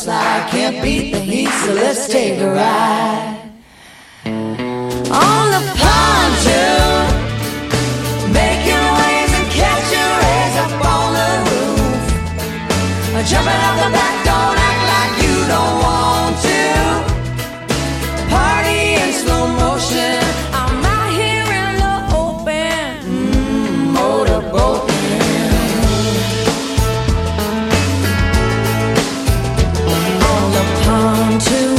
slide. Can't beat the heat, so let's take a ride. On the pontoon, make your waves and catch your rays up on the roof. Jumping out the back, don't act like you don't want to. Party in slow motion, I'm out here in the open, motorboating. On the pontoon.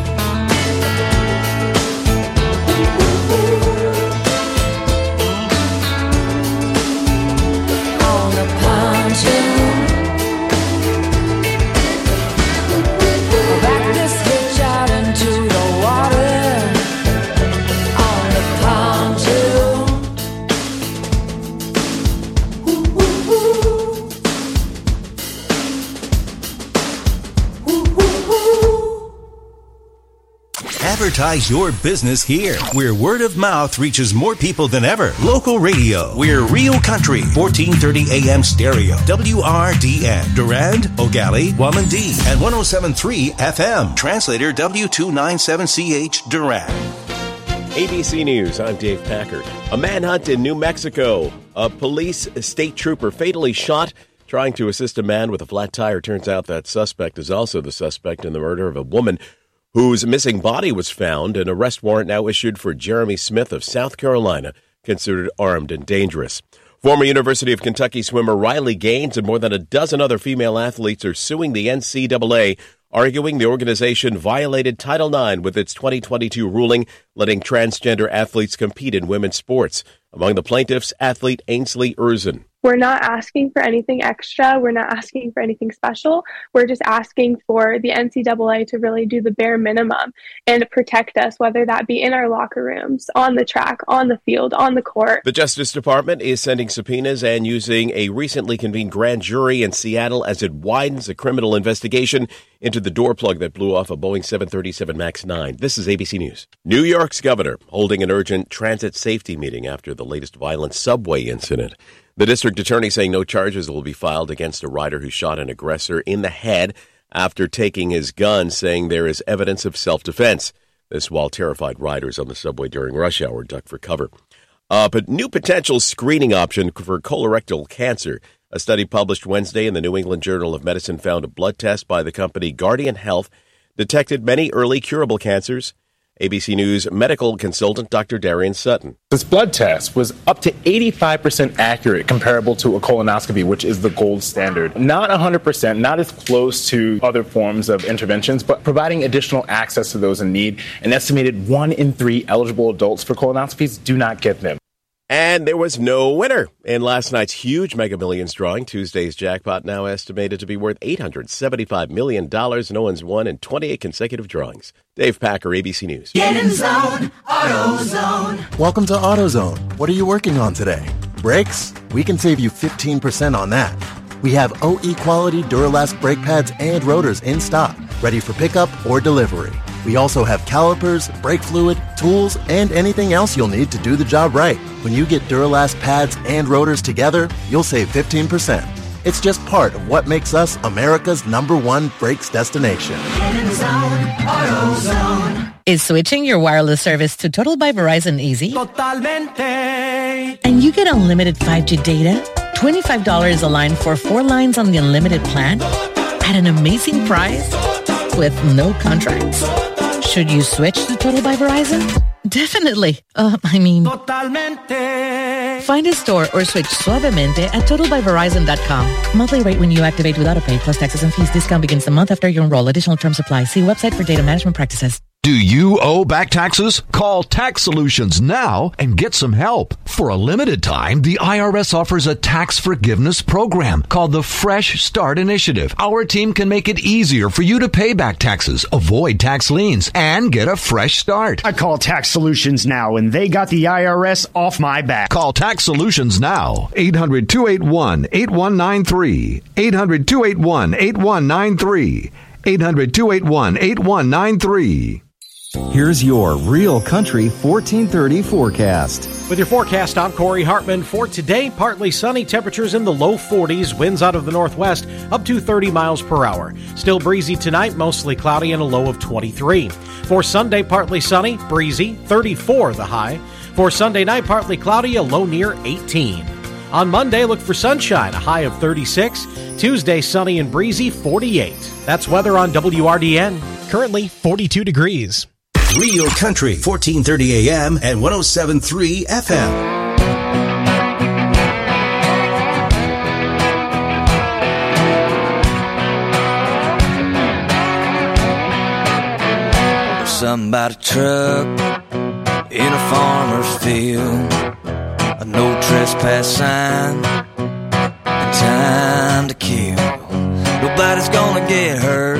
On the pontoon. Back this hitch out into the water. On the pontoon. Ooh, ooh, ooh. Ooh, ooh, ooh. Advertise your business here, where word of mouth reaches more people than ever. Local radio. We're Real Country, 1430 AM stereo. WRDN. Durand, Ogali, Wamandee, and 107.3 FM. Translator W297CH Durand. ABC News, I'm Dave Packard. A manhunt in New Mexico. A police state trooper fatally shot trying to assist a man with a flat tire. Turns out that suspect is also the suspect in the murder of a woman whose missing body was found. An arrest warrant now issued for Jeremy Smith of South Carolina, considered armed and dangerous. Former University of Kentucky swimmer Riley Gaines and more than a dozen other female athletes are suing the NCAA, arguing the organization violated Title IX with its 2022 ruling letting transgender athletes compete in women's sports. Among the plaintiffs, athlete Ainsley Erzin. We're not asking for anything extra. We're not asking for anything special. We're just asking for the NCAA to really do the bare minimum and protect us, whether that be in our locker rooms, on the track, on the field, on the court. The Justice Department is sending subpoenas and using a recently convened grand jury in Seattle as it widens a criminal investigation into the door plug that blew off a Boeing 737 MAX 9. This is ABC News. New York's governor holding an urgent transit safety meeting after the latest violent subway incident. The district attorney saying no charges will be filed against a rider who shot an aggressor in the head after taking his gun, saying there is evidence of self-defense. This while terrified riders on the subway during rush hour duck for cover. But new potential screening option for colorectal cancer. A study published Wednesday in the New England Journal of Medicine found a blood test by the company Guardian Health detected many early curable cancers. ABC News medical consultant Dr. Darian Sutton. This blood test was up to 85% accurate, comparable to a colonoscopy, which is the gold standard. Not 100%, not as close to other forms of interventions, but providing additional access to those in need. An estimated 1 in 3 eligible adults for colonoscopies do not get them. And there was no winner in last night's huge Mega Millions drawing. Tuesday's jackpot now estimated to be worth $875 million. No one's won in 28 consecutive drawings. Dave Packer, ABC News. Get in zone, AutoZone. Welcome to AutoZone. What are you working on today? Brakes? We can save you 15% on that. We have OE quality Duralast brake pads and rotors in stock, ready for pickup or delivery. We also have calipers, brake fluid, tools, and anything else you'll need to do the job right. When you get Duralast pads and rotors together, you'll save 15%. It's just part of what makes us America's #1 brakes destination. Get in zone, AutoZone. Is switching your wireless service to Total by Verizon easy? Totalmente. And you get unlimited 5G data, $25 a line for 4 lines on the unlimited plan at an amazing price with no contracts. Should you switch to Total by Verizon? Definitely. Totalmente. Find a store or switch suavemente at totalbyverizon.com. Monthly rate when you activate with AutoPay plus taxes and fees. Discount begins the month after you enroll. Additional terms apply. See website for data management practices. Do you owe back taxes? Call Tax Solutions now and get some help. For a limited time, the IRS offers a tax forgiveness program called the Fresh Start Initiative. Our team can make it easier for you to pay back taxes, avoid tax liens, and get a fresh start. I call Tax Solutions now, and they got the IRS off my back. Call Tax Solutions now. 800-281-8193. 800-281-8193. 800-281-8193. Here's your Real Country 1430 forecast. With your forecast, I'm Corey Hartman. For today, partly sunny, temperatures in the low 40s, winds out of the northwest up to 30 miles per hour. Still breezy tonight, mostly cloudy and a low of 23. For Sunday, partly sunny, breezy, 34 the high. For Sunday night, partly cloudy, a low near 18. On Monday, look for sunshine, a high of 36. Tuesday, sunny and breezy, 48. That's weather on WRDN. Currently 42 degrees. Real Country, 1430 AM and 107.3 FM. Somebody truck in a farmer's field, a no trespass sign, and time to kill. Nobody's gonna get hurt,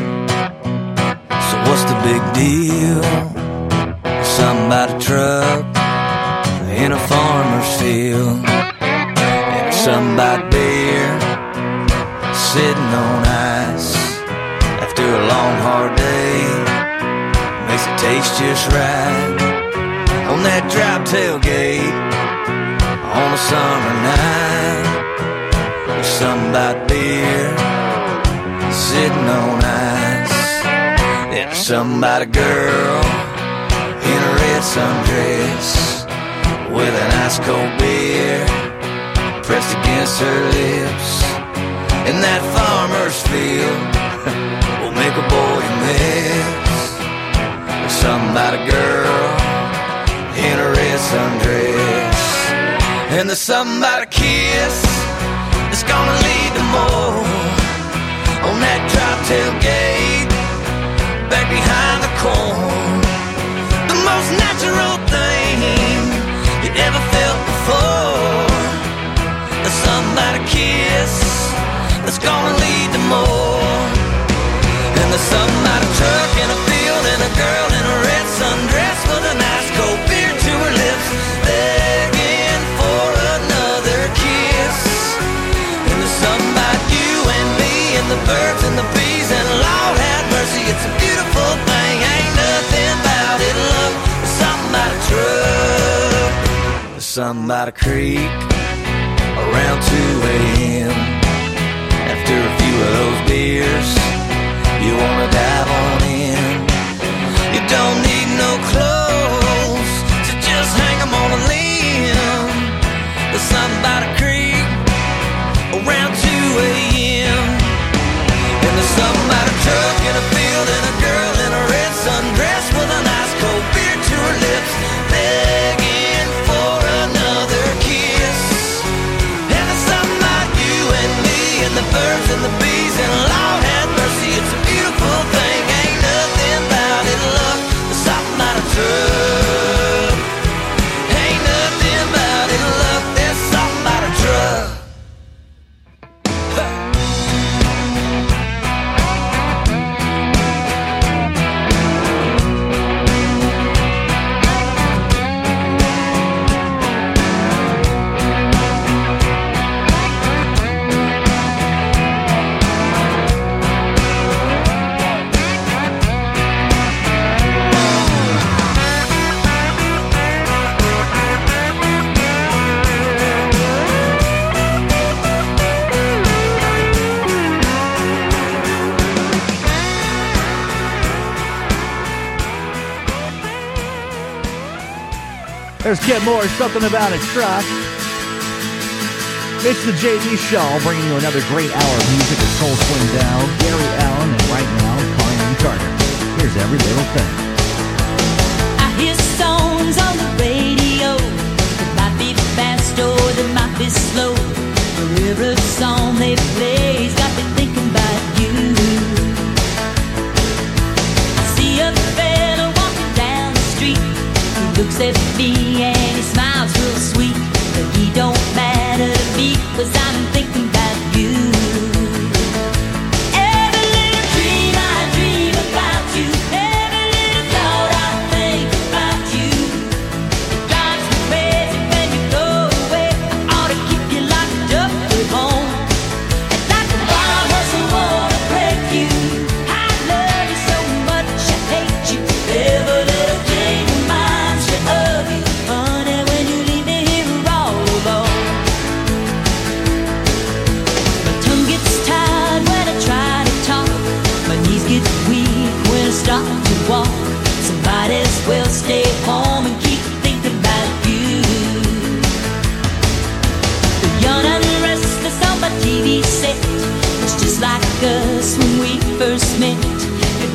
so what's the big deal? Somebody truck in a farmer's field, and somebody beer sitting on ice after a long hard day makes it taste just right on that drop tailgate on a summer night. There's somebody beer sitting on ice, and there's somebody girl in a red sundress with an ice cold beer pressed against her lips. And that farmer's field will make a boy miss. There's somebody girl in a red sundress, and there's somebody kiss that's gonna lead to more on that drop tailgate back behind the corn. The most natural thing you ever felt before. There's somebody kiss that's gonna lead to more. And there's somebody truck in a field and a girl in a red sundress with a nice cold beer to her lips, begging for another kiss. And there's somebody, you and me and the birds and the bees, and Lord have mercy, it's a beautiful thing. Ain't nothing about it, love. There's somebody truck, there's somebody creek around 2 a.m. After a few of those beers, you wanna dive on in. You don't need no clothes to just hang them on a limb. There's somebody creek around 2 a.m. And there's somebody truck in a field and a girl in a red sundress with a nice cold beer to her lips, begging for another kiss. And there's somebody, you and me and the birds and the bees, and Lord have mercy, it's a beautiful thing. Ain't nothing about it, love. There's something about a truck. Ain't nothing about it, love. There's something about a truck. There's Kent Moore, something about a truck. It's the JD Show, bringing you another great hour of music with Cole Swindell, Gary Allen, and right now, Colleen Carter. Here's Every Little Thing. I hear songs on the radio. They might be fast or they might be slow. Every song they play's got me thinking about you. I see a fella walking down the street. He looks at me and he smiles real sweet, but he don't matter to me, 'cause I'm thinking about you. Every little dream I dream about you, every little thought I think about you. It drives me crazy when you go away. I ought to keep you locked up at home. And like a bomb hustle wanna break you. I love you so much, I hate you every little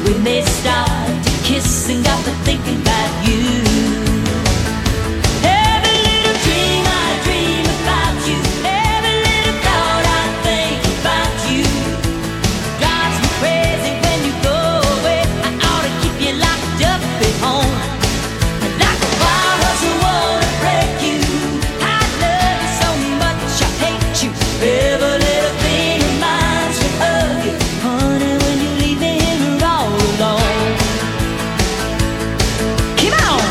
We may start to kiss and got to thinking about you. Every little dream I dream about you, every little thought I think about you drives me crazy when you go away. I ought to keep you locked up at home. Like a virus, I wanna break you. I love you so much, I hate you. Every little thing reminds me of you, honey. When you leave me here all alone, come on.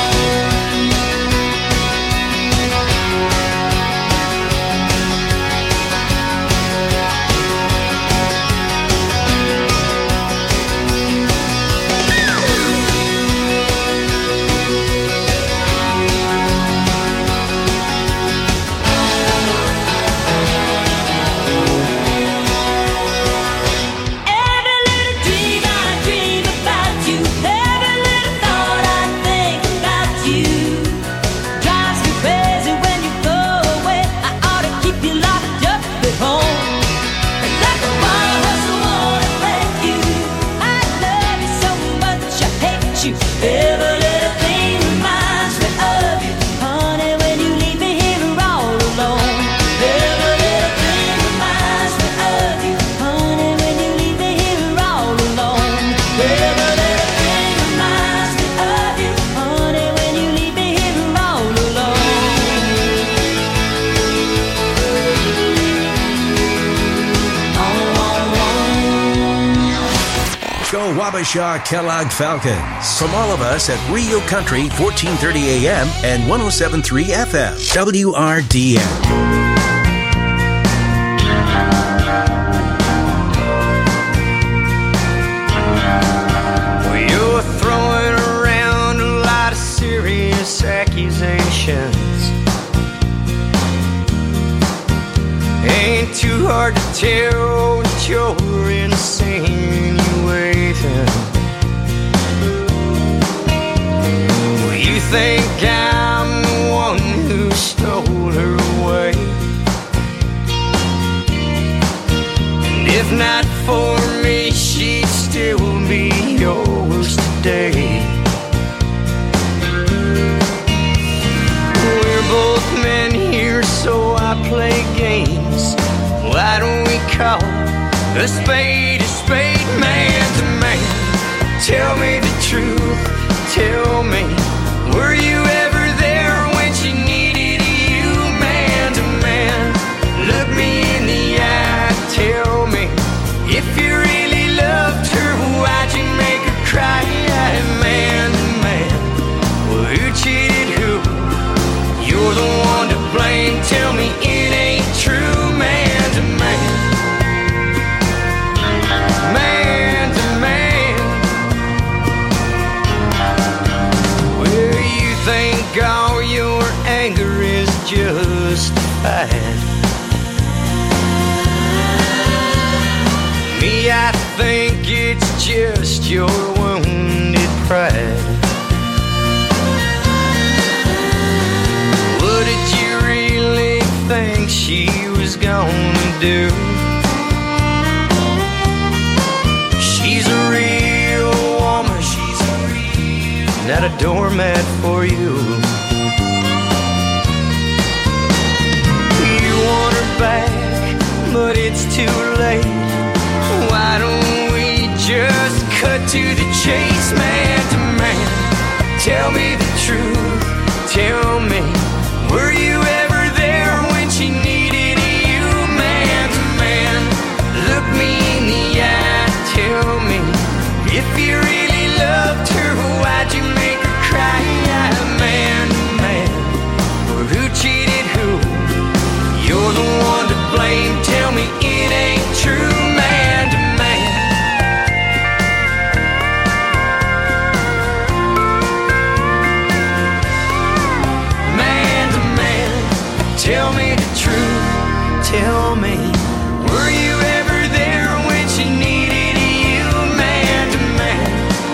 Every little dream I dream about you, every little thought I think about you drives me crazy when you go away. I ought to keep you locked up at home. Like a virus, I wanna break you. I love you so much, I hate you. Every little thing reminds me of you, honey. When you leave me here all alone, every little thing reminds me of you, honey. When you leave me here all alone, every little thing reminds me of you, honey. When you leave me here all alone. Go Wabasha Kellogg Falcons. From all of us at Rio Country, 1430 AM and 107.3 FM. WRDN. Well, you're throwing around a lot of serious accusations. Ain't too hard to tell that you're insinuating. Well, you think I'm the one who stole her away, and if not for me, she'd still be yours today. We're both men here, so I play games. Why don't we call a spade, man to man? Tell me the truth, tell me, were you ever there when she needed you, man to man? Look me in the eye, tell me, if you really loved her, why'd you make her cry, man to man? Well, who cheated who? You're the one to blame, tell me it ain't true, man to man. Man to man. Well, you think all your anger is justified. Me, I think it's just your wounded pride. What did you really think she was gonna do? She's a real woman, not a doormat for you. You want her back, but it's too late. Why don't we just cut to the chase, man to man? Tell me the truth, tell me, were you ever there when she needed you, man to man? Look me in the eye, tell me, if you really loved her, why'd you make her cry, man to man? Or who cheated who? You're the one to blame, tell me it ain't true, man to man. Man to man, tell me the truth, tell me, were you ever there when she needed you, man to man?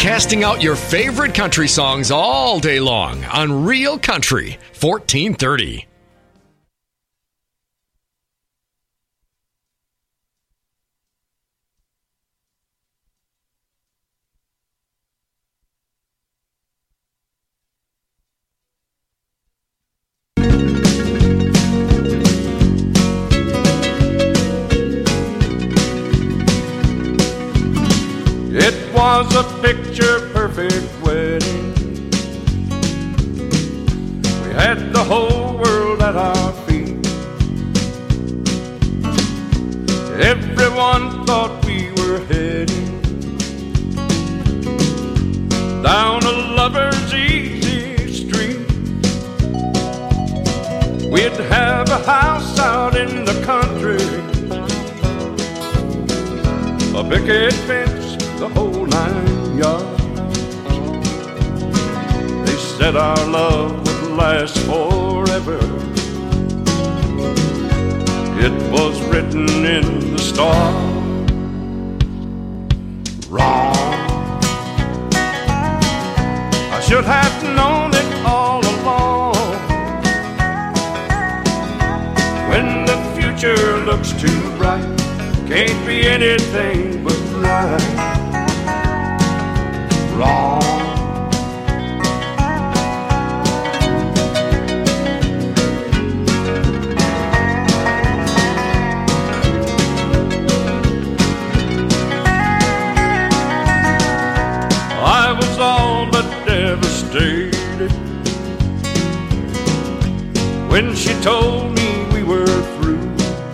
broadcasting out your favorite country songs all day long on Real Country 1430. It was a picture-perfect wedding. We had the whole world at our feet. Everyone thought we were heading down a lover's easy street. We'd have a house out in the country, a picket fence, the whole 9 yards. They said our love would last forever. It was written in the stars. Wrong. I should have known it all along. When the future looks too bright, can't be anything but right. Wrong. I was all but devastated when she told me we were through.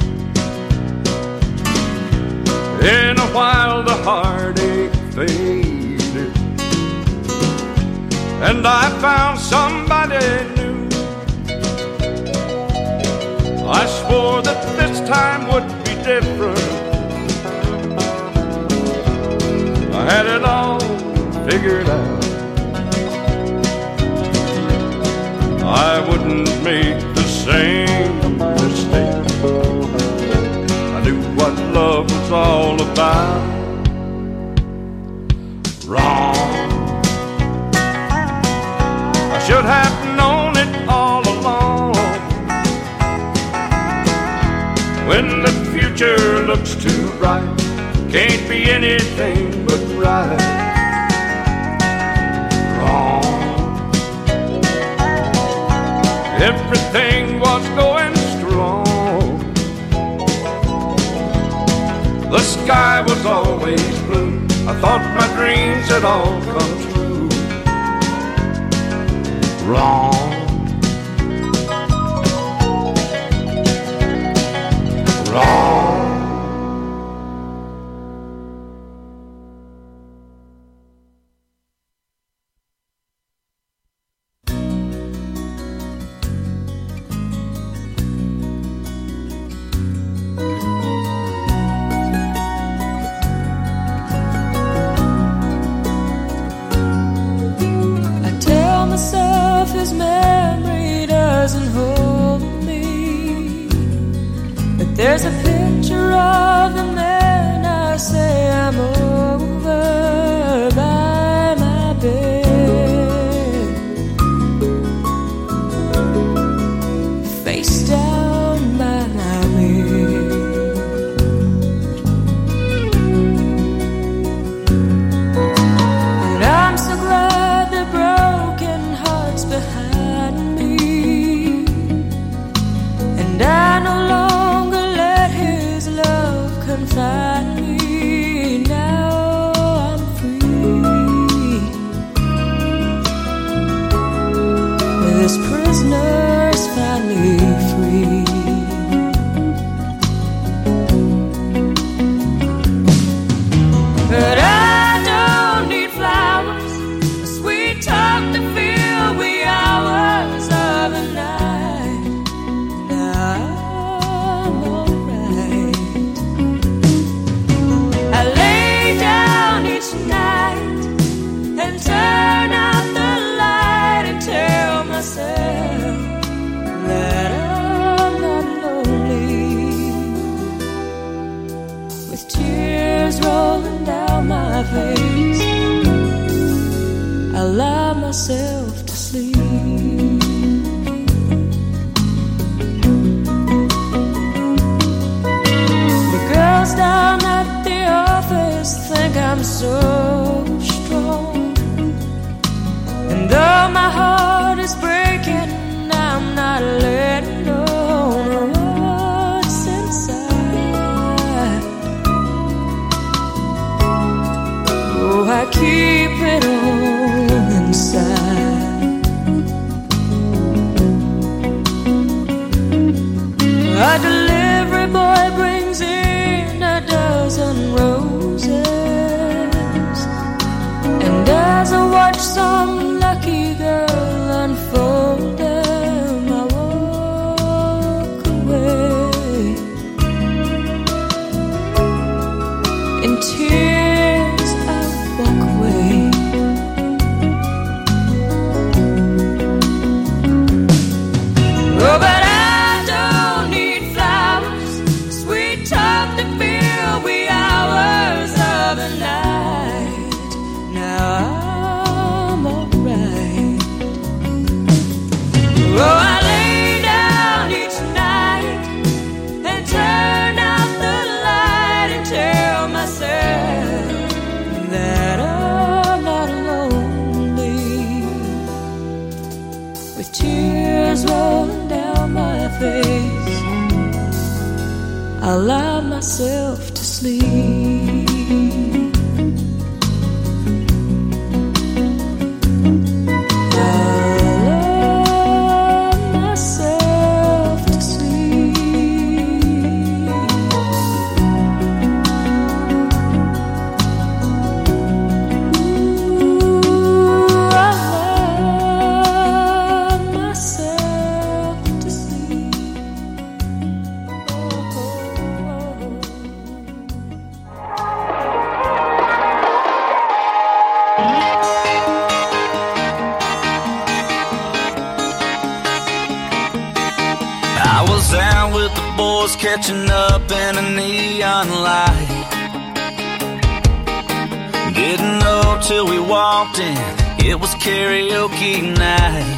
In a while the heartache faded, and I found somebody new. I swore that this time would be different. I had it all figured out. I wouldn't make the same mistake. I knew what love was all about. Wrong. I should have known it all along. When the future looks too bright, can't be anything but right. Wrong. Everything was going strong. The sky was always blue. I thought my dreams had all come true. Wrong. Wrong. His memory doesn't hold me, but there's a picture of the man I say I'm over by my bed, face down by my bed. And I'm so glad the broken heart's behind me, and I no longer let his love confine me. Now I'm free. so strong. And though my heart is breaking, I'm not letting go of what's inside. Oh, I keep it all inside. A delivery boy brings in a dozen roses, and as I watch some lucky girl unfold them, I walk away in tears. I walk away. Oh, but I don't need flowers, sweet talk to fill wee hours of the night. Now I'm alright. Oh, I lay down each night and turn out the light and tell myself that I'm not lonely. With tears rolling down my face, I allow myself to sleep. I was out with the boys catching up in a neon light. Didn't know till we walked in, it was karaoke night.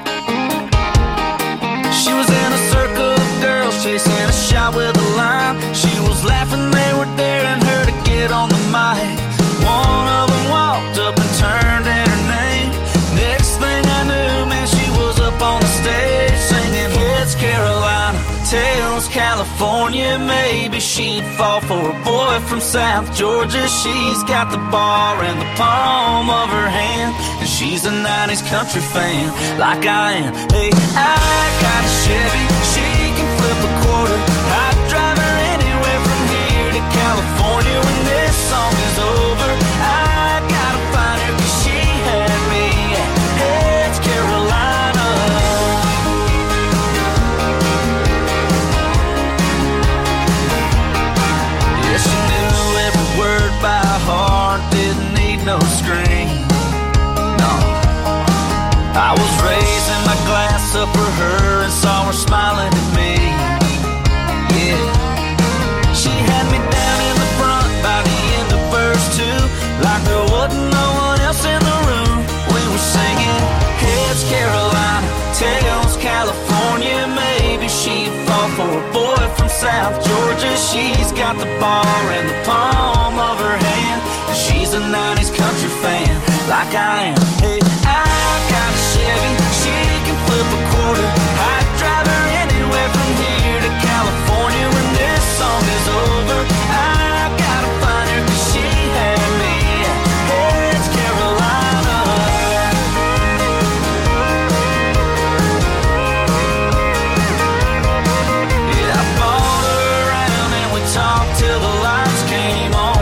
She was in a circle of girls chasing a shot with a line. She was laughing, they were daring her to get on the mic. One of them walked up and turned in her name. Next thing I knew, man, she was up on the stage singing Heads Carolina, Tails California. Maybe she'd fall for a boy from South Georgia. She's got the bar in the palm of her hand, and she's a 90s country fan like I am. Hey, I got a Chevy, she can flip a quarter. I'd drive her anywhere from here to California. When this song is over, I gotta find her, 'cause she had me at Heads Carolina. Yeah, she knew every word by heart, didn't need no screen. No, I was raising my glass up for her and saw her smiling at me. Yeah, she had me down in the front by the end of verse 2, like there wasn't no one else in the room. We were singing Heads Carolina, Tails California. Maybe she'd fall for a boy from South Georgia. She's got the bar in the palm of her hand, and she's a 90s country fan like I am. Hey, I got a Chevy, she can flip a quarter. I'd drive her anywhere from here to California. When this song is over, I gotta find her, 'cause she had me at Heads Carolina. Yeah, I bought her around and we talked till the lights came on.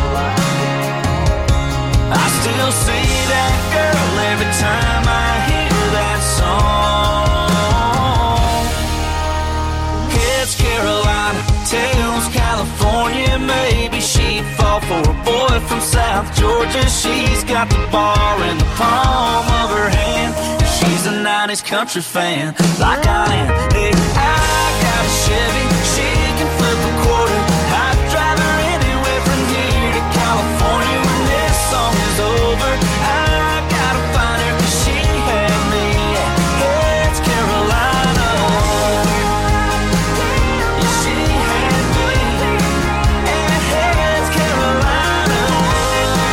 I still see that girl every time I hear that song. Heads Carolina, Tails California. Maybe she'd fall for a boy from South Georgia. She's got the bar in the palm of her hand, and she's a 90s country fan like I am. Hey, I got a Chevy, she can flip a quarter. I'd drive her anywhere from here to California. When this song is over, I gotta find her, 'cause she had me at Heads Carolina. Yeah, she had me at Heads Carolina.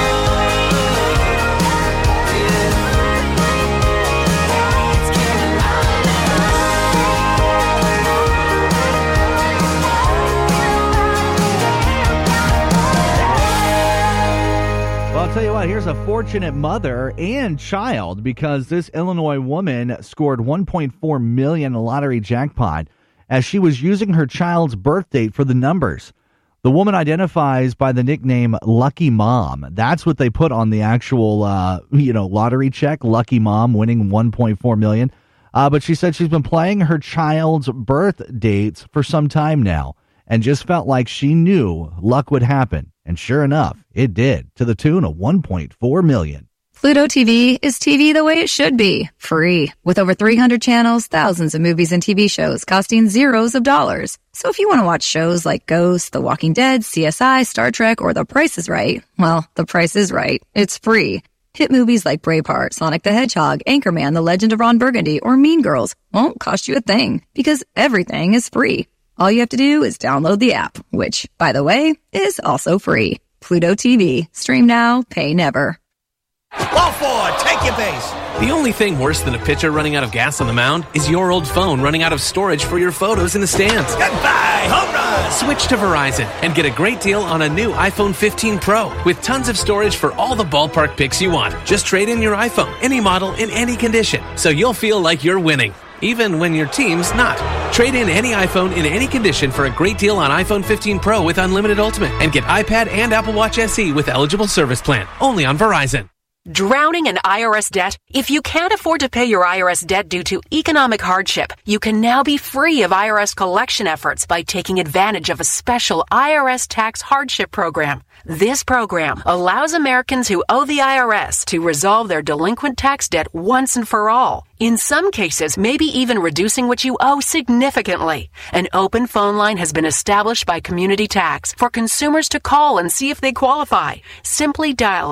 here's a fortunate mother and child because this Illinois woman scored $1.4 million lottery jackpot as she was using her child's birth date for the numbers. The woman identifies by the nickname Lucky Mom. That's what they put on the actual, lottery check. Lucky Mom winning $1.4 million. But she said she's been playing her child's birth dates for some time now and just felt like she knew luck would happen. And sure enough, it did, to the tune of $1.4 million. Pluto TV is TV the way it should be, free. With over 300 channels, thousands of movies and TV shows costing zeros of dollars. So if you want to watch shows like Ghost, The Walking Dead, CSI, Star Trek, or The Price is Right, well, The Price is Right. It's free. Hit movies like Braveheart, Sonic the Hedgehog, Anchorman, The Legend of Ron Burgundy, or Mean Girls won't cost you a thing because everything is free. All you have to do is download the app, which, by the way, is also free. Pluto TV. Stream now, pay never. Ball forward, take your base. The only thing worse than a pitcher running out of gas on the mound is your old phone running out of storage for your photos in the stands. Goodbye, home run! Switch to Verizon and get a great deal on a new iPhone 15 Pro with tons of storage for all the ballpark pics you want. Just trade in your iPhone, any model, in any condition, so you'll feel like you're winning, even when your team's not. Trade in any iPhone in any condition for a great deal on iPhone 15 Pro with Unlimited Ultimate and get iPad and Apple Watch SE with eligible service plan. Only on Verizon. Drowning in IRS debt? If you can't afford to pay your IRS debt due to economic hardship, you can now be free of IRS collection efforts by taking advantage of a special IRS tax hardship program. This program allows Americans who owe the IRS to resolve their delinquent tax debt once and for all. In some cases, maybe even reducing what you owe significantly. An open phone line has been established by Community Tax for consumers to call and see if they qualify. Simply dial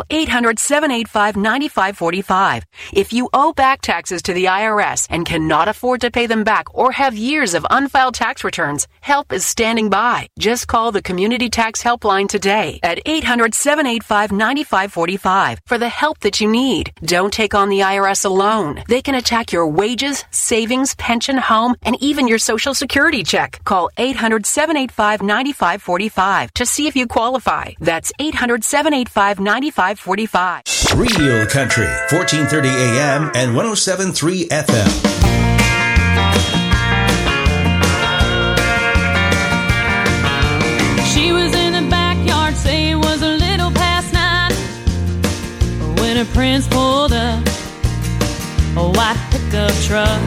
800-785-9545. If you owe back taxes to the IRS and cannot afford to pay them back or have years of unfiled tax returns, help is standing by. Just call the Community Tax Helpline today at 800-785-9545 for the help that you need. Don't take on the IRS alone. They can attack your wages, savings, pension, home, and even your Social Security check. Call 800-785-9545 to see if you qualify. That's 800-785-9545. Real Country, 1430 AM and 107.3 FM. She was in the backyard, say it was a little past 9 when her prince pulled up a white pickup truck.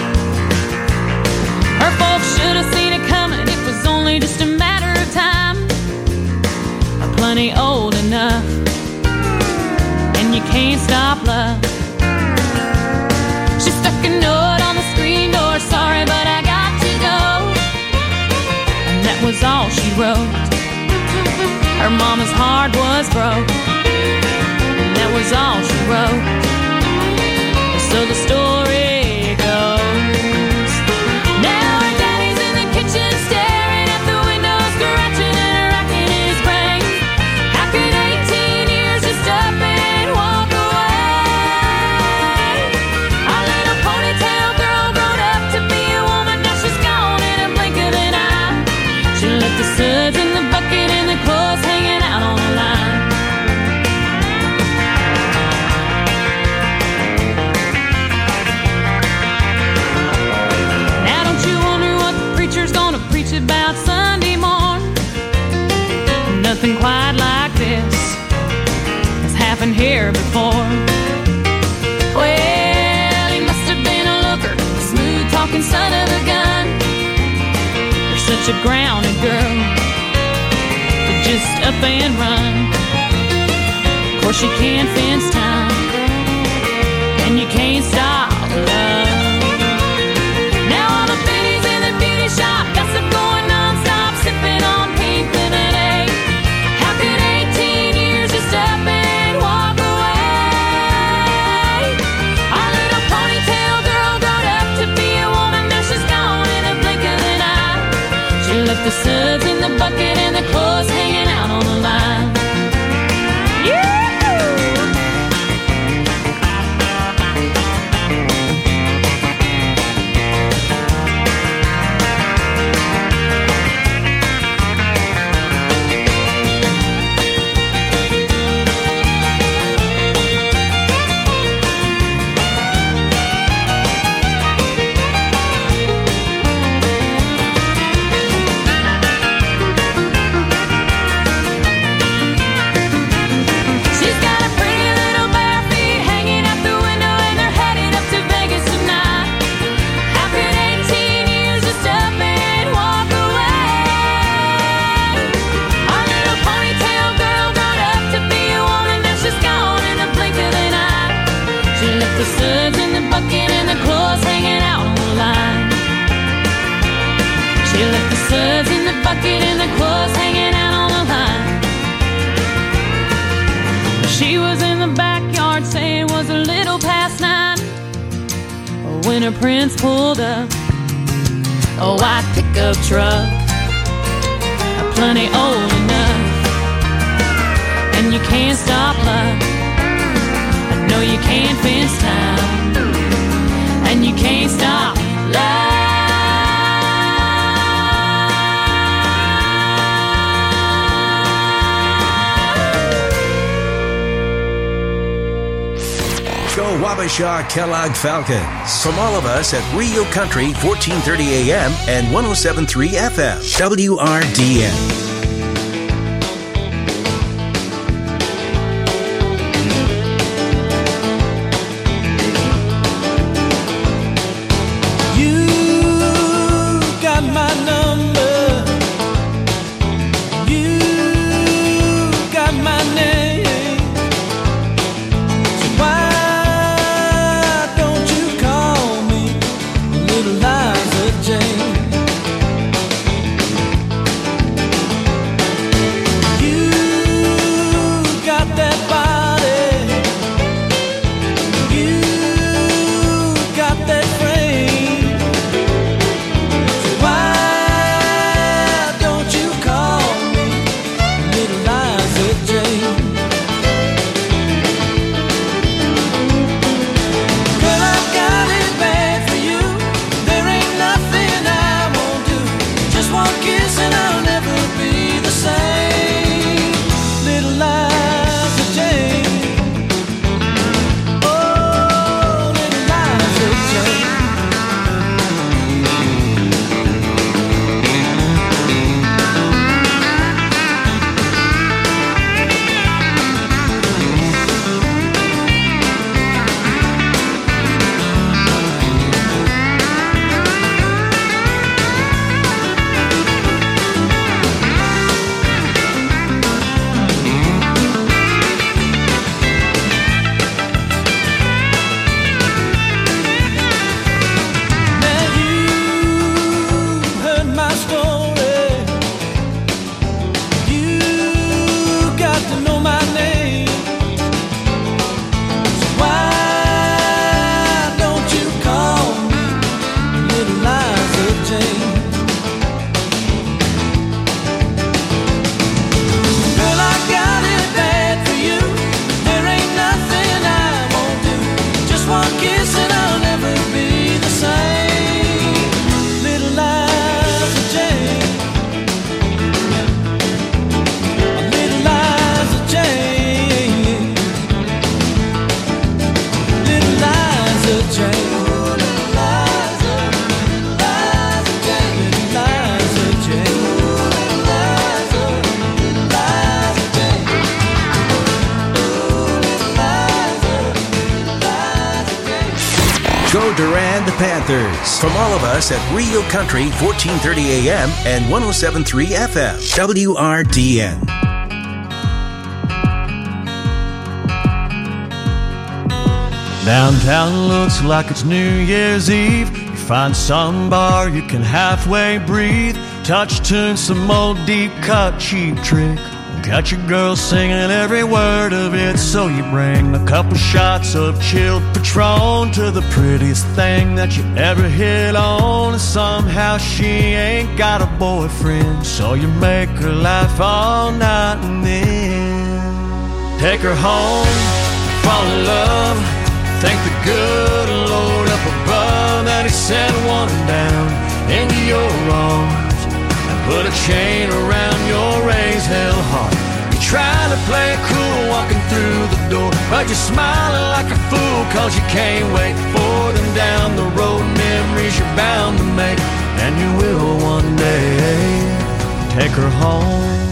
Her folks should have seen it coming, it was only just a matter of time. Plenty old enough, and you can't stop love. She stuck a note on the screen door, sorry but I got to go. And that was all she wrote. Her mama's heart was broke, and that was all she wrote. So the story goes. Now her daddy's in the kitchen staring at the window, scratching and racking his brain. How could 18 years just up and walk away? Our little ponytail girl grown up to be a woman, now she's gone in a blink of an eye. She left the suds in the bucket and the clothes hanging out on the line. About Sunday morn, nothing quite like this has happened here before. Well, he must have been a looker, a smooth talking son of a gun. You're such a grounded girl to just up and run. Of course you can't fence time, and you can't stop love. Shop, gossip going non-stop, sipping on pink lemonade. How could 18 years just up and walk away? Our little ponytail girl grown up to be a woman, now she's gone in a blink of an eye. She left the suds in the bucket and the clothes hanging out on the line. Yeah! suds in the bucket and the clothes hanging out on the line. She was in the backyard saying it was a little past 9 when her prince pulled up. A white pickup truck, plenty old enough. And you can't stop love, no you can't fence time, and you can't stop love. Go Wabasha Kellogg Falcons. From all of us at Rio Country, 1430 AM and 107.3 FM. WRDN. Go Durand the Panthers. From all of us at Rio Country, 1430 AM and 107.3 FM. WRDN. Downtown looks like it's New Year's Eve. You find some bar you can halfway breathe. Touch tune, some old deep cut cheap trick. Got your girl singing every word of it. So you bring a couple shots of chilled Patron to the prettiest thing that you ever hit on. And somehow she ain't got a boyfriend, so you make her laugh all night and then take her home, fall in love. Thank the good Lord up above that He sent one down into your arms and put a chain around your raised hell heart. You're trying to play it cool walking through the door, but you're smiling like a fool cause you can't wait for them down the road. Memories you're bound to make, and you will one day. Take her home.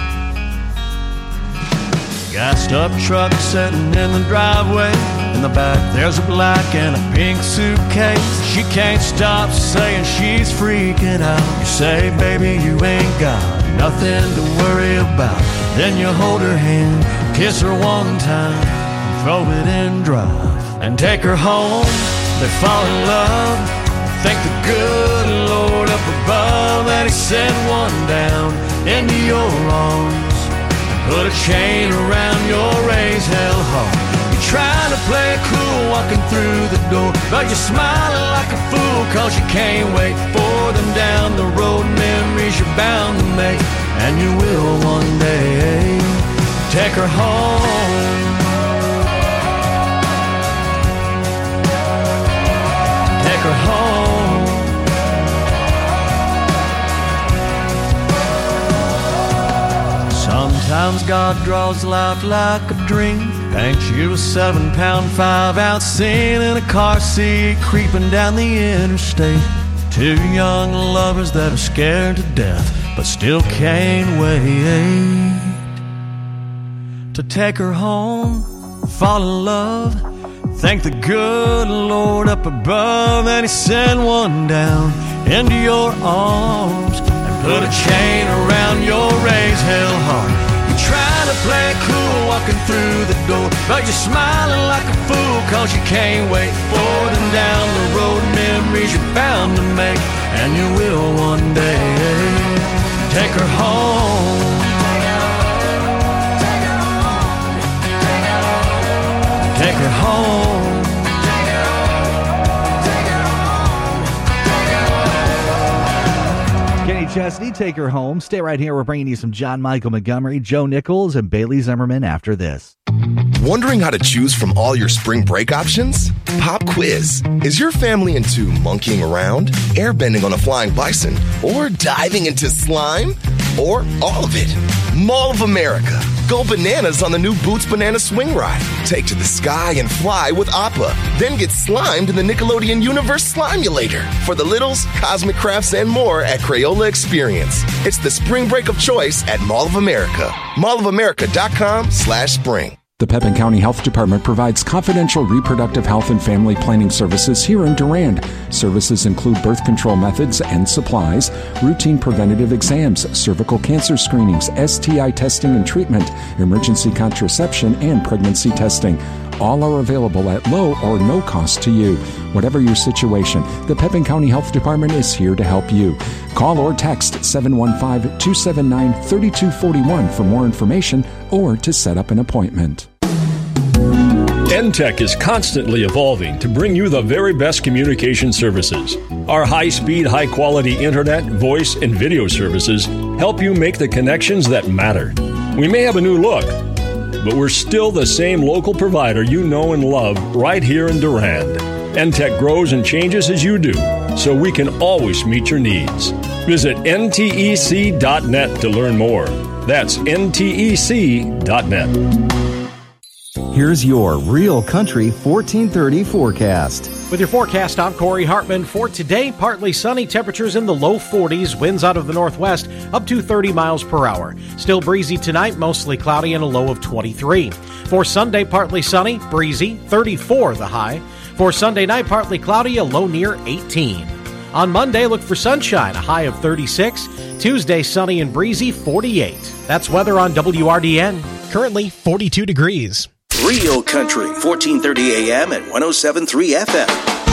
Gassed up truck sitting in the driveway. In the back there's a black and a pink suitcase. She can't stop saying she's freaking out. You say, baby, you ain't got nothing to worry about. Then you hold her hand, kiss her one time, and throw it in drive and take her home. They fall in love. Thank the good Lord up above that He send one down into your arms. Put a chain around your raised hell heart. You're trying to play it cool walking through the door, but you're smiling like a fool cause you can't wait for them down the road. Memories you're bound to make, and you will one day. Take her home. Take her home. Sometimes God draws life like a dream. Paints you a 7-pound 5-ounce scene in a car seat creeping down the interstate. Two young lovers that are scared to death but still can't wait to take her home, fall in love, thank the good Lord up above, and He sent one down into your arms and put a chain around your raised hell heart. You're trying to play it cool walking through the door, but you're smiling like a fool cause you can't wait for them down the road. Memories you're bound to make, and you will one day. Take her home. Take her home. Kenny Chesney, Take Her Home. Stay right here. We're bringing you some John Michael Montgomery, Joe Nichols, and Bailey Zimmerman after this. Wondering how to choose from all your spring break options? Pop quiz. Is your family into monkeying around, airbending on a flying bison, or diving into slime? Or all of it? Mall of America. Go bananas on the new Boots Banana Swing Ride. Take to the sky and fly with Appa. Then get slimed in the Nickelodeon Universe Slimulator. For the littles, cosmic crafts, and more at Crayola Experience. It's the spring break of choice at Mall of America. mallofamerica.com/spring. The Pepin County Health Department provides confidential reproductive health and family planning services here in Durand. Services include birth control methods and supplies, routine preventative exams, cervical cancer screenings, STI testing and treatment, emergency contraception, and pregnancy testing. All are available at low or no cost to you. Whatever your situation, the Pepin County Health Department is here to help you. Call or text 715-279-3241 for more information or to set up an appointment. NTEC is constantly evolving to bring you the very best communication services. Our high-speed, high-quality internet, voice, and video services help you make the connections that matter. We may have a new look, but we're still the same local provider you know and love right here in Durand. NTEC grows and changes as you do, so we can always meet your needs. Visit ntec.net to learn more. That's ntec.net. Here's your Real Country 1430 forecast. With your forecast, I'm Corey Hartman. For today, partly sunny, temperatures in the low 40s, winds out of the northwest up to 30 miles per hour. Still breezy tonight, mostly cloudy and a low of 23. For Sunday, partly sunny, breezy, 34 the high. For Sunday night, partly cloudy, a low near 18. On Monday, look for sunshine, a high of 36. Tuesday, sunny and breezy, 48. That's weather on WRDN. Currently 42 degrees. Real Country, 1430 AM at 107.3 FM.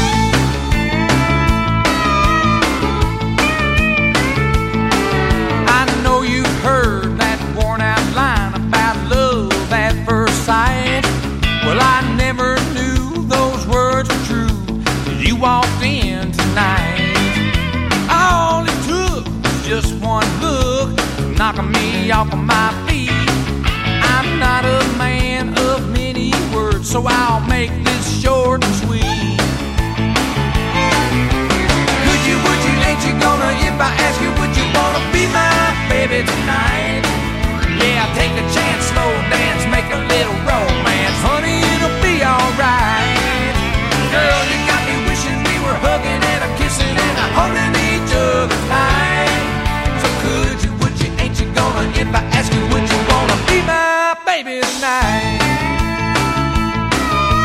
I know you've heard that worn out line about love at first sight. Well, I never knew those words were true till you walked in tonight. All it took was just one look, knocking me off of my feet. I'm not a man of many words, so I'll make this short and sweet. Could you, would you, ain't you gonna, if I ask you, would you wanna be my baby tonight? Yeah, take a chance, slow dance, make a little romance. Honey, it'll be alright. Girl, you got me wishing we were hugging and a kissing and a holding each other tight. So could you, would you, ain't you gonna, if I ask you, would you wanna be my baby tonight?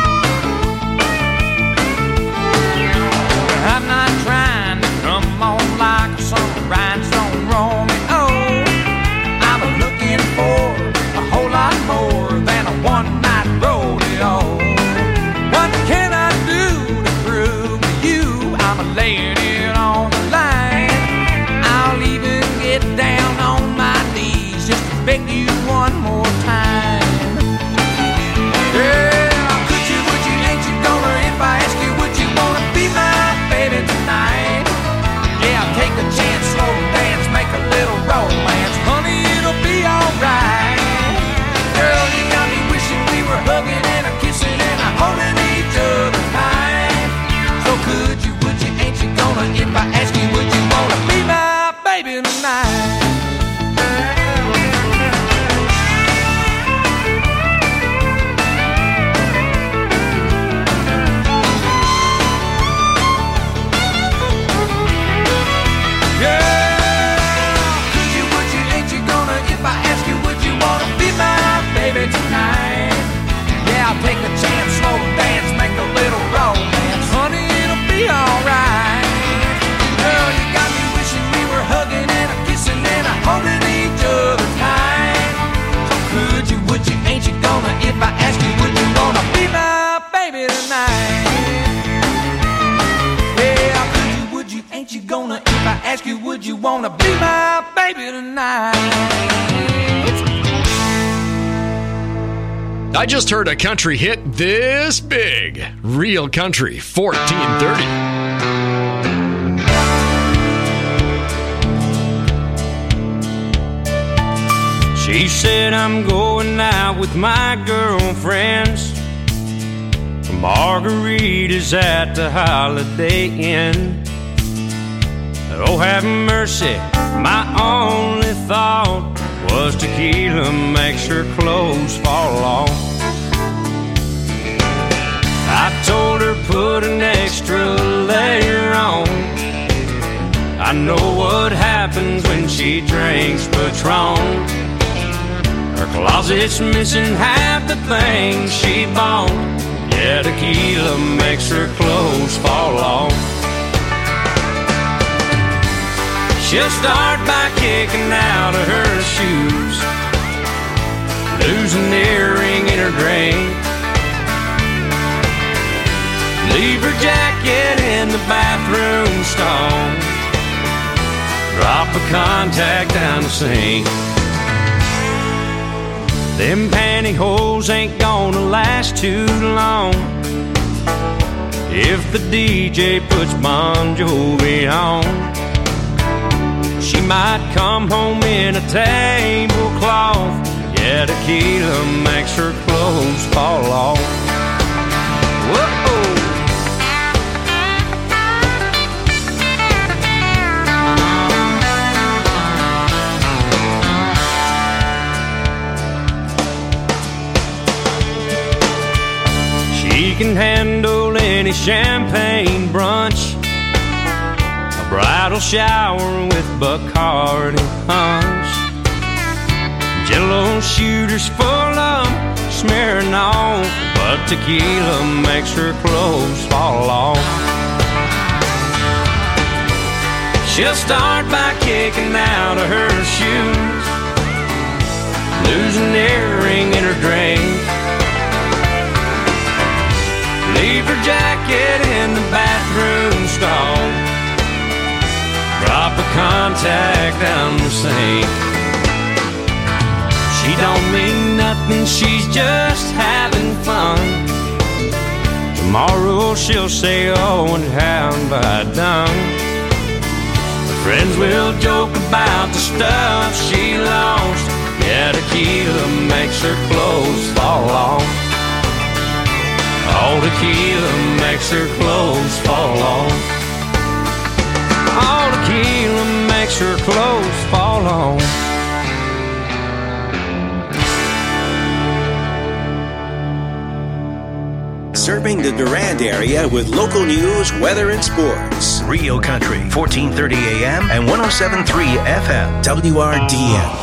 would you wanna be my baby tonight? I just heard a country hit this big. Real Country 1430. She said I'm going out with my girlfriends for margaritas at the Holiday Inn. Oh, have mercy, my only thought was tequila makes her clothes fall off. I told her put an extra layer on. I know what happens when she drinks Patron. Her closet's missing half the things she bought. Yeah, tequila makes her clothes fall off. She'll start by kicking out of her shoes, lose an earring in her drink, leave her jacket in the bathroom stall, drop a contact down the sink. Them pantyhose ain't gonna last too long if the DJ puts Bon Jovi on. She might come home in a tablecloth. Yeah, tequila makes her clothes fall off. Whoa. She can handle any champagne brunch, bridal shower with Bacardi punch, Jello shooters full of smearing off, but tequila makes her clothes fall off. She'll start by kicking out of her shoes, lose an earring in her drink, leave her jacket in the bathroom stall, drop a contact down the sink. She don't mean nothing, she's just having fun. Tomorrow she'll say, oh, and how have I done? Her friends will joke about the stuff she lost. Yeah, tequila makes her clothes fall off. Oh, tequila makes her clothes fall off. All tequila makes her clothes fall off. Serving the Durand area with local news, weather, and sports. Rio Country, 1430 AM and 107.3 FM, WRDN.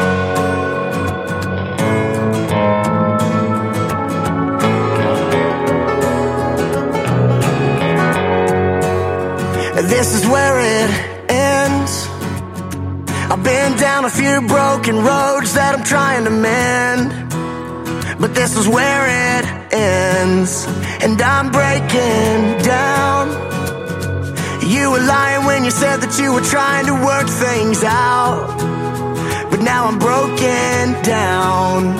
This is where it ends. I've been down a few broken roads that I'm trying to mend, but this is where it ends, and I'm breaking down. You were lying when you said that you were trying to work things out, but now I'm broken down.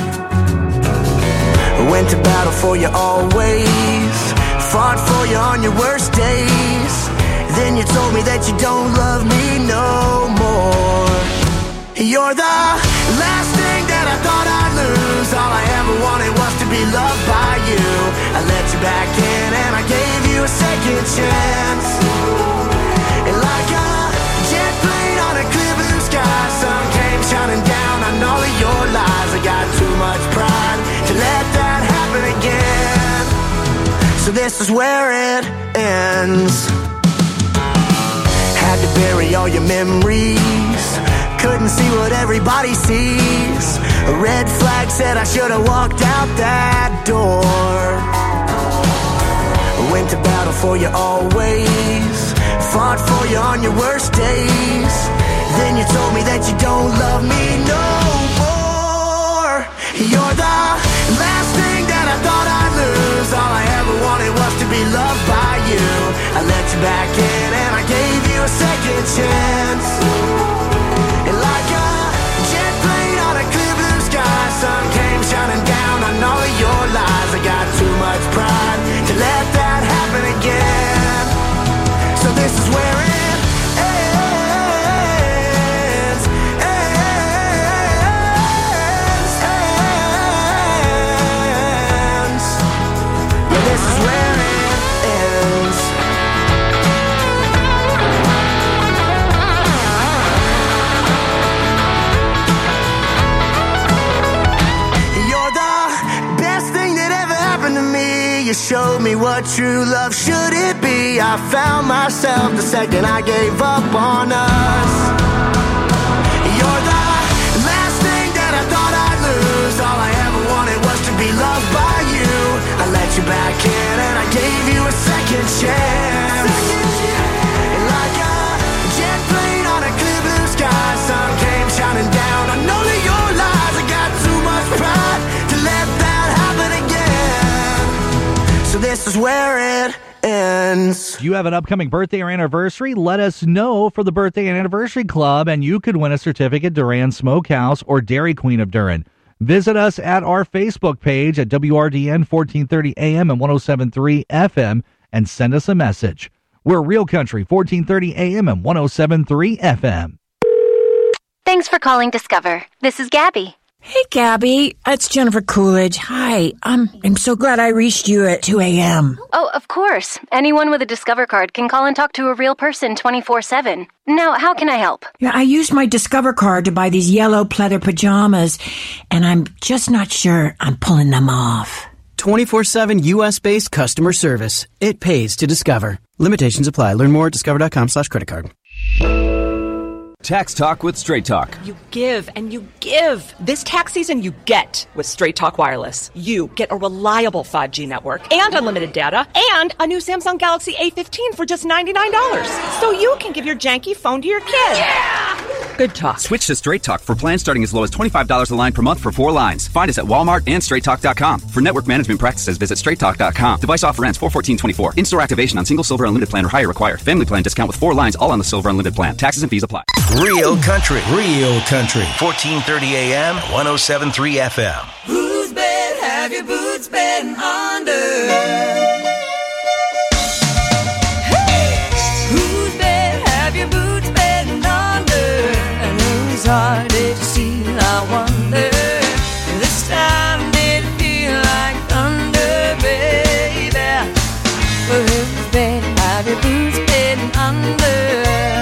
I went to battle for you always, fought for you on your worst days. Then you told me that you don't love me no more. You're the last thing that I thought I'd lose. All I ever wanted was to be loved by you. I let you back in and I gave you a second chance. And like a jet plane on a clear blue sky, sun came shining down on all of your lies. I got too much pride to let that happen again. So this is where it ends. Had to bury all your memories, couldn't see what everybody sees. A red flag said I should have walked out that door. I went to battle for you always, fought for you on your worst days. Then you told me that you don't love me no more. You're the last thing that I thought I'd lose. All I ever wanted was to be loved by you. I let you back in and I gave you a a second chance. And like a jet plane on a clear blue sky, sun came shining down on all of your lies. I got too much pride to let that happen again. So this is where it ends. Yeah, this is where it ends. You're the best thing that ever happened to me. You showed me what true love should it be. I found myself the second I gave up on us. You're the last thing that I thought I'd lose. All I ever wanted was to be loved by you. I let you back in and I gave you a second chance. And like a jet plane on a clear blue sky, sun came shining down on all of your lies. I got too much pride to let that happen again. So this is where it ends. Do you have an upcoming birthday or anniversary? Let us know for the Birthday and Anniversary Club, and you could win a certificate at Duran Smokehouse or Dairy Queen of Duran. Visit us at our Facebook page at WRDN 1430 AM and 107.3 FM and send us a message. We're Real Country 1430 AM and 107.3 FM. Thanks for calling Discover. This is Gabby. Hey, Gabby. It's Jennifer Coolidge. Hi. I'm so glad I reached you at 2 a.m. Oh, of course. Anyone with a Discover card can call and talk to a real person 24/7. Now, how can I help? Yeah, I used my Discover card to buy these yellow pleather pajamas, and I'm just not sure I'm pulling them off. 24/7 U.S.-based customer service. It pays to Discover. Limitations apply. Learn more at discover.com/credit card. Tax Talk with Straight Talk. You give and you give. This tax season, you get with Straight Talk Wireless. You get a reliable 5G network and unlimited data and a new Samsung Galaxy A15 for just $99. So you can give your janky phone to your kid. Yeah! Good talk. Switch to Straight Talk for plans starting as low as $25 a line per month for 4 lines. Find us at Walmart and StraightTalk.com. For network management practices, visit StraightTalk.com. Device offer ends 4/14/24. In-store activation on single Silver Unlimited plan or higher required. Family plan discount with 4 lines, all on the Silver Unlimited plan. Taxes and fees apply. Real Country. Real Country. 1430 AM, 107.3 FM. Whose bed have your boots been under? Hey! Whose bed have your boots been under? And whose heart did you steal, I wonder? This time did it feel like thunder, baby? Well, whose bed have your boots been under?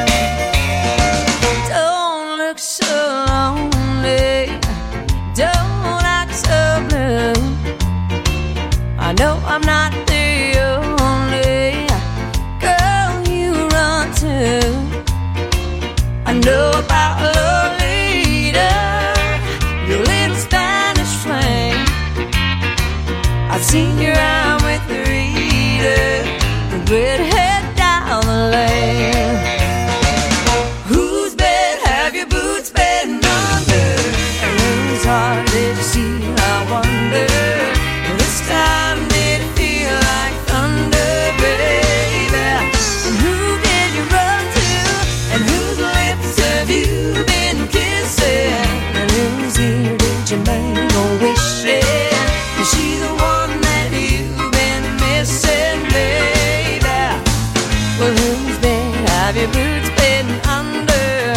Don't look so lonely, don't act so blue. I know I'm not the only girl you run to. I know about Lolita, your little Spanish flame. I've seen you around with Rita, the redhead down the lane. Whose bed have your boots been under? And whose heart did you steal, I wonder? This time did it feel like thunder, baby? And who did you run to? And whose lips have you been kissing? And whose ear did you make a wish in? Is she the one that you've been missing, baby? Well, whose bed have your boots been under?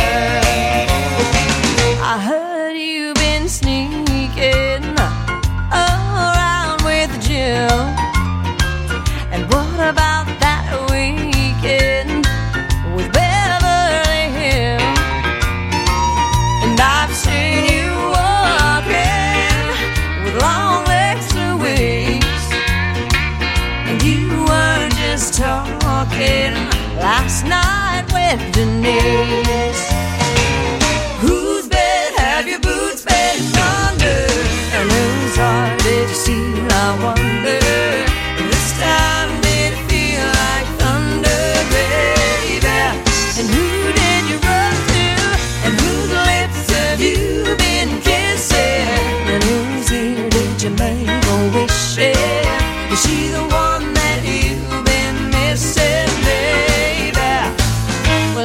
I heard you've been sneaking around with Jill. And what about that weekend with Beverly Hills? And I've seen you walking with long legs to waist. And you weren't just talking last night with Denise. Whose bed have your boots been under? And whose heart did you steal, I wonder? This time did it feel like thunder, baby? And who did you run to? And whose lips have you been kissing? And whose ear did you make a wish in? Is she the one that you've been missing, baby? Well,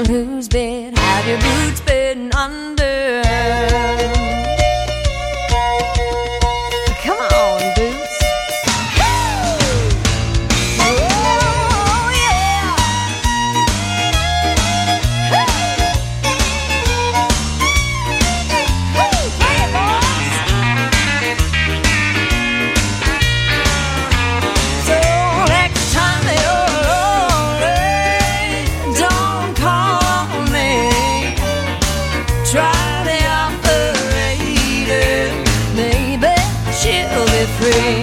boots been under? Come on, boots. Oh, yeah. Hey, boys. So next time you're lonely, don't call me. Try the operator, maybe she'll be free.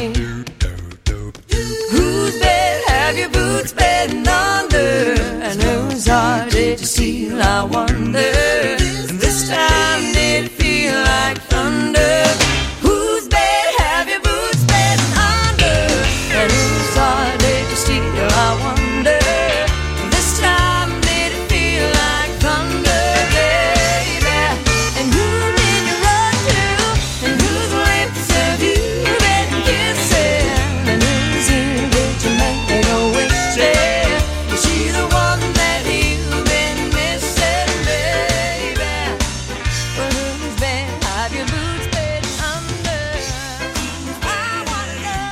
Whose bed have your boots been under? And whose heart did you steal, I wonder? And this time did it feel like thunder? Whose bed have your boots been under? And whose heart did you steal, I wonder? This time did it feel like thunder, baby? And who did you run to? And whose lips have you been kissing? And whose ear did you make a wish in? Is she the one that you've been missing, baby? Well, whose bed have your boots been under? I wanna know.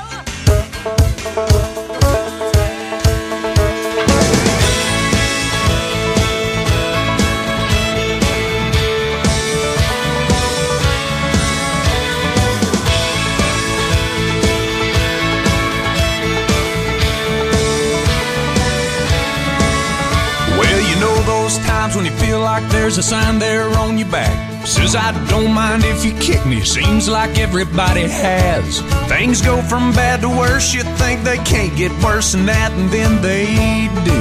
Well, you know those times when you feel like there's a sign there on your back. Says I don't mind if you kick me, seems like everybody has. Things go from bad to worse, you think they can't get worse than that, and then they do.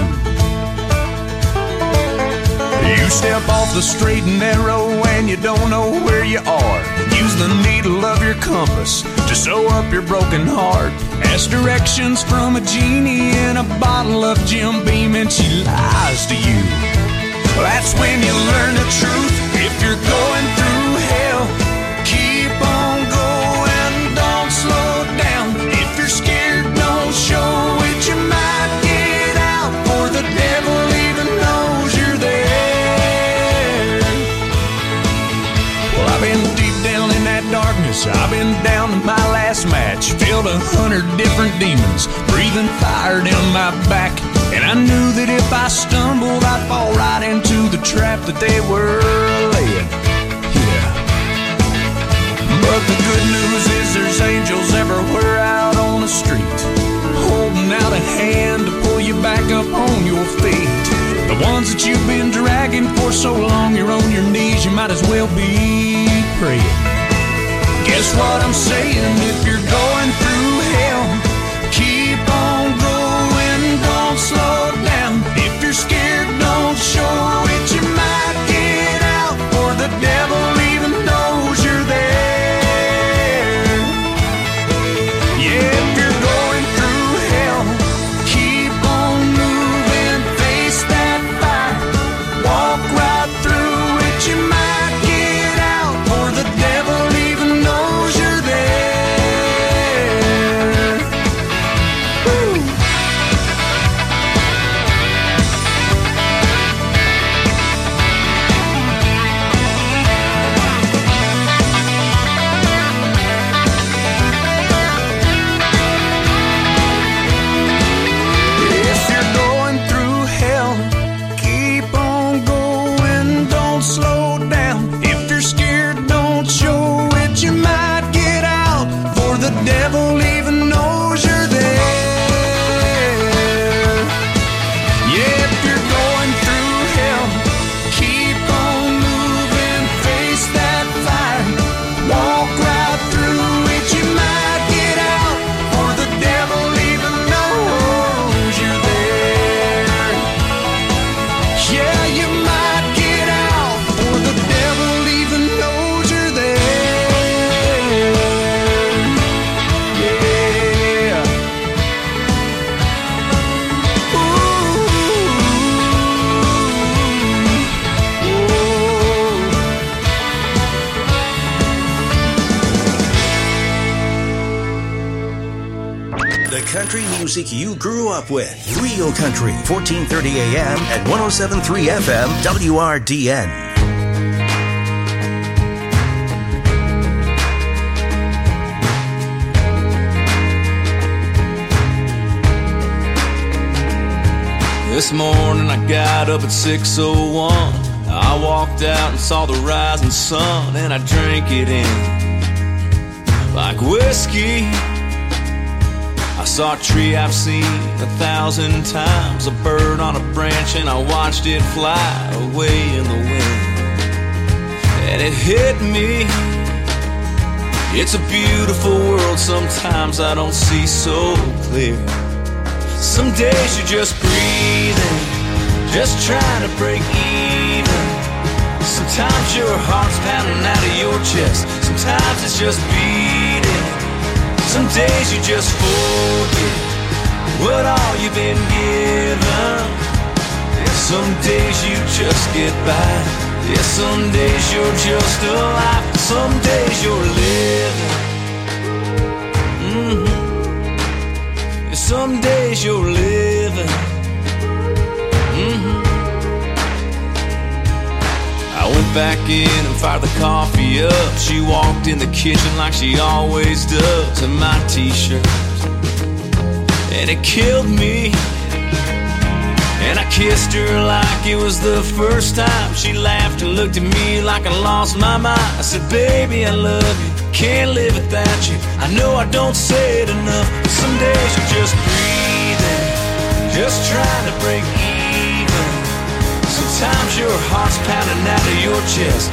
You step off the straight and narrow and you don't know where you are. Use the needle of your compass to sew up your broken heart. Ask directions from a genie in a bottle of Jim Beam and she lies to you. That's when you learn the truth. If you're going through hell, keep on going, don't slow down. If you're scared, don't show it, you might get out, for the devil even knows you're there. Well, I've been deep down in that darkness, I've been down to my last match. Filled 100 different demons, breathing fire down my back. And I knew that if I stumbled, I'd fall right into the trap that they were laying. Yeah. But the good news is there's angels everywhere out on the street, holding out a hand to pull you back up on your feet. The ones that you've been dragging for so long, you're on your knees, you might as well be praying. Guess what I'm saying? If you're going through hell, keep on going, don't slow down. If you're scared, don't show it, you might get out, for the devil even knows you're there. Yeah, if you're going through hell, keep on moving, face that fire, walk right through it, you might get out, for the devil even knows you're there. Woo. If you're going through hell, keep on going, don't slow down. If you're scared, don't show it, you might get out, for the devil even knows you're there. Yeah, if you're going through hell, keep on moving, face that fire, walk right through it, you might get out, for the devil even knows you're there. Yeah, you might get out, for the devil even knows you're there. Yeah. The country music you grew up with. Real Country, 1430 AM and 107.3 FM, WRDN. This morning I got up at 6:01. I walked out and saw the rising sun, and I drank it in like whiskey. I saw a tree I've seen 1,000 times, a bird on a branch, and I watched it fly away in the wind. And it hit me, it's a beautiful world, sometimes I don't see so clear. Some days you're just breathing, just trying to break even. Sometimes your heart's pounding out of your chest, sometimes it's just beating. Some days you just forget what all you've been given. And some days you just get by. Yeah, some days you're just alive. Some days you're living. Yeah, some days you're living. I went back in and fired the coffee up. She walked in the kitchen like she always does, in my t-shirt, and it killed me. And I kissed her like it was the first time. She laughed and looked at me like I lost my mind. I said, baby, I love you, can't live without you. I know I don't say it enough, but some days you're just breathing, just trying to break even. Sometimes your heart's pounding out of your chest,